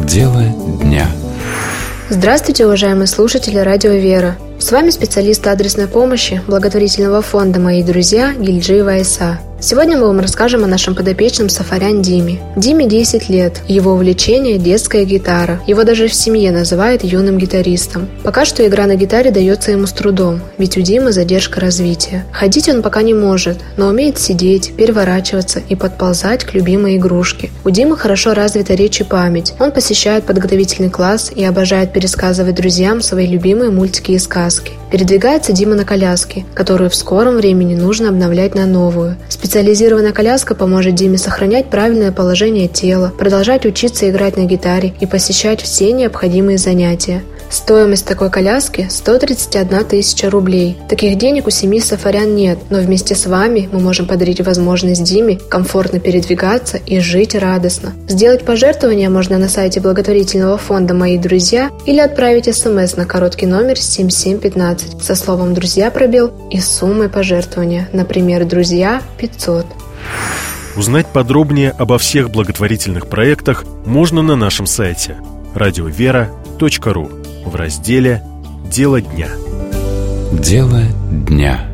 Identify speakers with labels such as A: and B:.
A: Дело дня.
B: Здравствуйте, уважаемые слушатели Радио Вера. С вами специалист адресной помощи благотворительного фонда «Мои друзья» Гильджиева Айса. Сегодня мы вам расскажем о нашем подопечном Сафарян Диме. Диме 10 лет. Его увлечение – детская гитара. Его даже в семье называют юным гитаристом. Пока что игра на гитаре дается ему с трудом, ведь у Димы задержка развития. Ходить он пока не может, но умеет сидеть, переворачиваться и подползать к любимой игрушке. У Димы хорошо развита речь и память. Он посещает подготовительный класс и обожает пересказывать друзьям свои любимые мультики и сказки. Передвигается Дима на коляске, которую в скором времени нужно обновлять на новую. Специализированная коляска поможет Диме сохранять правильное положение тела, продолжать учиться играть на гитаре и посещать все необходимые занятия. Стоимость такой коляски – 131 тысяча рублей. Таких денег у семьи Сафарян нет, но вместе с вами мы можем подарить возможность Диме комфортно передвигаться и жить радостно. Сделать пожертвование можно на сайте благотворительного фонда «Мои друзья» или отправить СМС на короткий номер 7715 со словом «Друзья» пробел и суммой пожертвования, например, «Друзья» 500.
C: Узнать подробнее обо всех благотворительных проектах можно на нашем сайте radiovera.ru в разделе «Дело дня».
A: Дело дня.